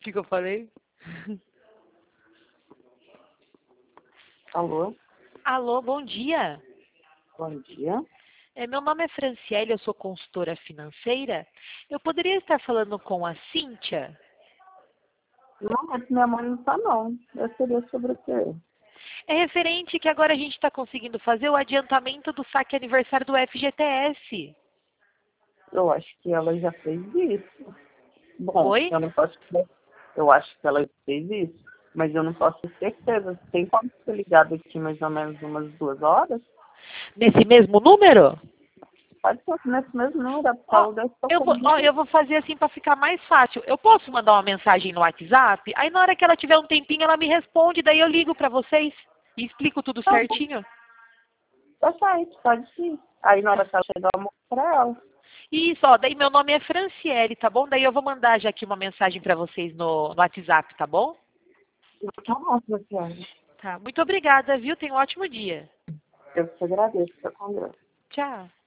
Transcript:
que eu falei? Alô, Alô, bom dia. bom dia. Meu nome é Franciele, eu sou consultora financeira. Eu poderia estar falando com a Cíntia? Não, mas minha mãe não tá, não. Eu seria sobre o quê? É referente que agora a gente está conseguindo fazer o adiantamento do saque aniversário do FGTS. Eu acho que ela já fez isso. Bom, Oi? eu não posso ter. Eu acho que ela fez isso, mas eu não posso ter certeza. Tem como ser ligado aqui mais ou menos umas 2 horas? Nesse mesmo número? Pode ser nesse mesmo número, porque Ó, ela deve estar eu vou fazer assim para ficar mais fácil. Eu posso mandar uma mensagem no WhatsApp? Aí na hora que ela tiver um tempinho, ela me responde, daí eu ligo para vocês e explico tudo certinho. Tá certo, pode sim. Aí na hora que ela chegar, eu mostro pra ela. Isso, ó, daí meu nome é Franciele, tá bom? Daí eu vou mandar já aqui uma mensagem para vocês no WhatsApp, tá bom? Tá bom, Luciane. Tá, muito obrigada, viu? Tenha um ótimo dia. Eu te agradeço, fica com Deus. Tchau.